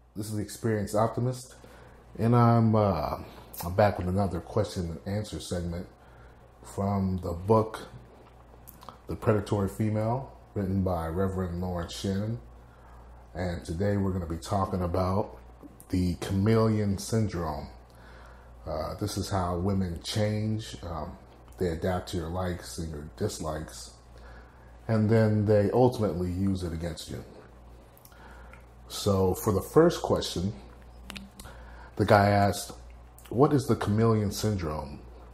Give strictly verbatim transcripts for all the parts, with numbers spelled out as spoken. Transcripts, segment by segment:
This is the Experienced Optimist, and I'm uh, I'm back with another question and answer segment from the book The Predatory Female, written by Reverend Lawrence Shannon. And today we're going to be talking about the chameleon syndrome. Uh, this is how women change. Um, they adapt to your likes and your dislikes, and then they ultimately use it against you. So for the first question, the guy asked, what is the chameleon syndrome?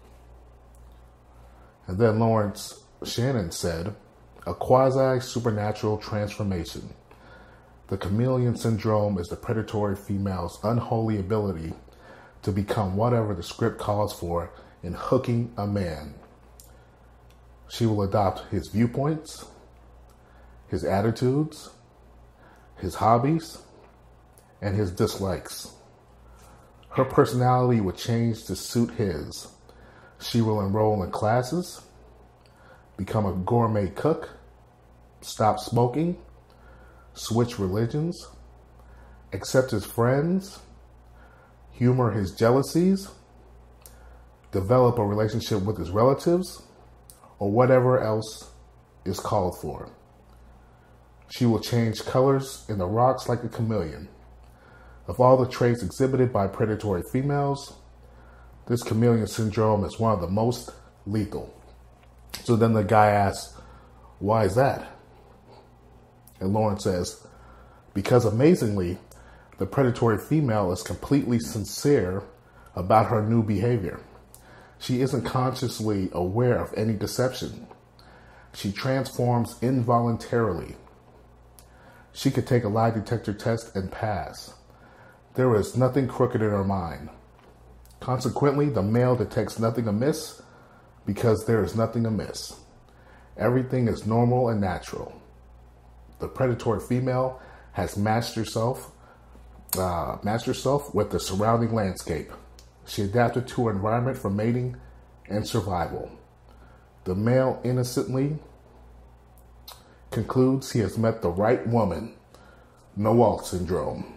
And then Lawrence Shannon said, a quasi-supernatural transformation. The chameleon syndrome is the predatory female's unholy ability to become whatever the script calls for in hooking a man. She will adopt his viewpoints, his attitudes, his hobbies, and his dislikes. Her personality will change to suit his. She will enroll in classes, become a gourmet cook, stop smoking, switch religions, accept his friends, humor his jealousies, develop a relationship with his relatives, or whatever else is called for. She will change colors in the rocks like a chameleon. Of all the traits exhibited by predatory females, this chameleon syndrome is one of the most lethal. So then the guy asks, why is that? And Lauren says, because amazingly, the predatory female is completely sincere about her new behavior. She isn't consciously aware of any deception. She transforms involuntarily. She could take a lie detector test and pass. There is nothing crooked in her mind. Consequently, the male detects nothing amiss because there is nothing amiss. Everything is normal and natural. The predatory female has matched herself, uh, matched herself with the surrounding landscape. She adapted to her environment for mating and survival. The male innocently concludes he has met the right woman. Noel syndrome.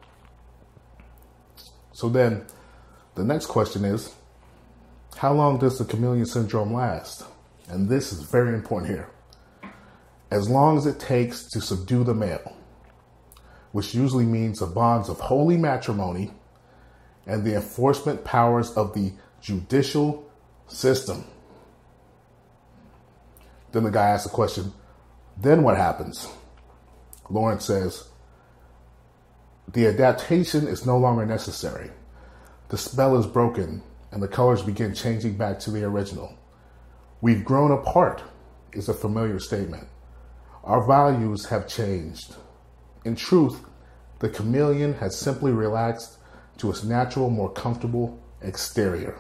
So then, the next question is, how long does the chameleon syndrome last? And this is very important here. As long as it takes to subdue the male, which usually means the bonds of holy matrimony and the enforcement powers of the judicial system. Then the guy asks the question, then what happens? Lawrence says, the adaptation is no longer necessary. The spell is broken and the colors begin changing back to the original. We've grown apart is a familiar statement. Our values have changed. In truth, the chameleon has simply relaxed to its natural, more comfortable exterior.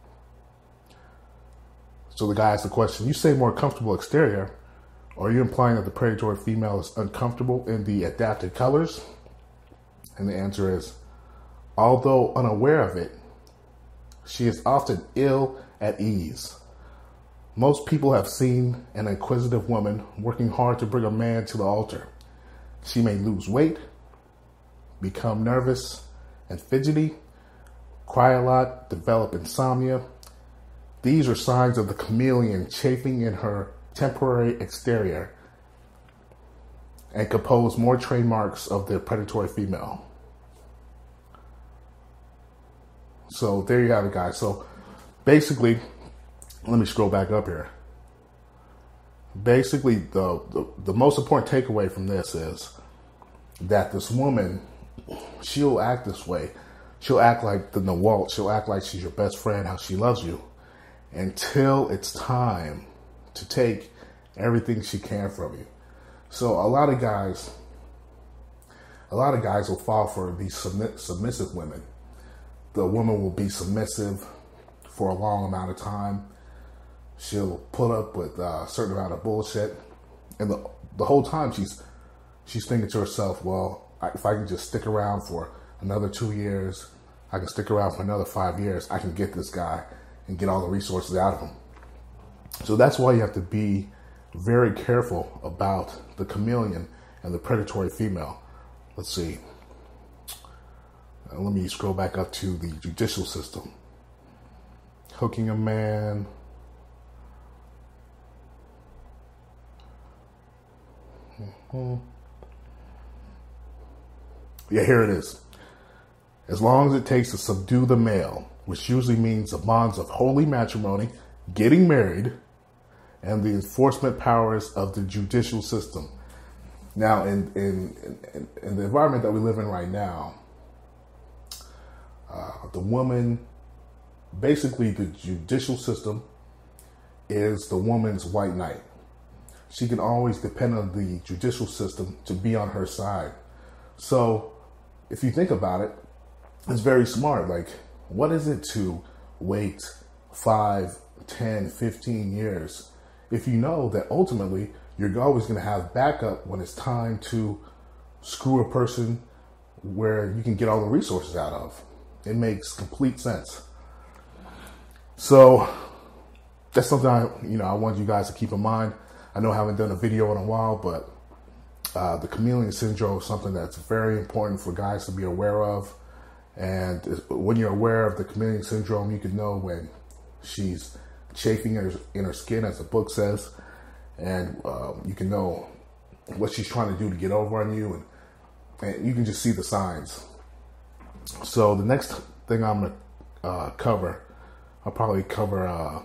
So the guy asks the question, you say more comfortable exterior, are you implying that the predatory female is uncomfortable in the adapted colors? And the answer is, although unaware of it, she is often ill at ease. Most people have seen an inquisitive woman working hard to bring a man to the altar. She may lose weight, become nervous and fidgety, cry a lot, develop insomnia. These are signs of the chameleon chafing in her temporary exterior and compose more trademarks of the predatory female. So there you have it, guys. So basically, let me scroll back up here. Basically, the, the, the most important takeaway from this is that this woman, she'll act this way. She'll act like the Nawalt. She'll act like she's your best friend, how she loves you, until it's time to take everything she can from you. So a lot of guys, a lot of guys will fall for these submi- submissive women. The woman will be submissive for a long amount of time. She'll put up with a certain amount of bullshit, and the the whole time she's she's thinking to herself, well, I, if I can just stick around for another two years, I can stick around for another five years, I can get this guy and get all the resources out of him. So that's why you have to be very careful about the chameleon and the predatory female. Let's see. Uh, let me scroll back up to the judicial system. Hooking a man. Mm-hmm. Yeah, here it is. As long as it takes to subdue the male, which usually means the bonds of holy matrimony, getting married, and the enforcement powers of the judicial system. Now, in in, in, in the environment that we live in right now, uh, the woman, basically the judicial system is the woman's white knight. She can always depend on the judicial system to be on her side. So if you think about it, it's very smart. Like, what is it to wait five, ten, fifteen years if you know that ultimately you're always going to have backup when it's time to screw a person where you can get all the resources out of? It makes complete sense. So that's something I, you know, I want you guys to keep in mind. I know I haven't done a video in a while, but uh, the chameleon syndrome is something that's very important for guys to be aware of. And when you're aware of the chameleon syndrome, you can know when she's chafing in her, in her skin, as the book says, and um, you can know what she's trying to do to get over on you, and, and you can just see the signs. So the next thing I'm going to uh, cover, I'll probably cover, uh,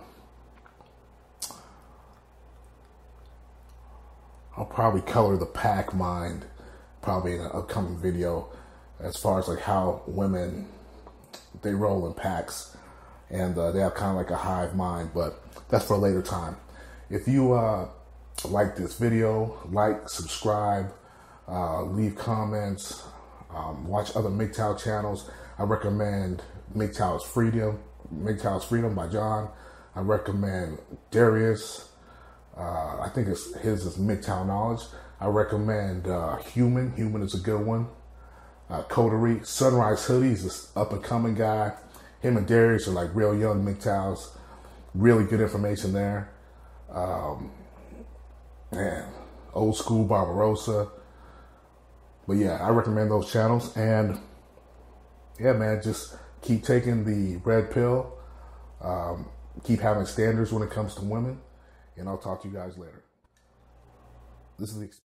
I'll probably color the pack mind, probably in an upcoming video, as far as like how women, they roll in packs, and uh, they have kind of like a hive mind, but that's for a later time. If you uh, like this video, like, subscribe, uh, leave comments, um, watch other M G T O W channels. I recommend M G T O W's Freedom, M G T O W's Freedom by John. I recommend Darius. Uh, I think it's, his is M G T O W Knowledge. I recommend uh, Human. Human is a good one. Uh, Coterie, Sunrise Hoodies, this up and coming guy. Him and Darius are like real young M G T O Ws. Really good information there. Um, man, old school Barbarossa. But yeah, I recommend those channels. And yeah, man, just keep taking the red pill. Um, keep having standards when it comes to women. And I'll talk to you guys later. This is the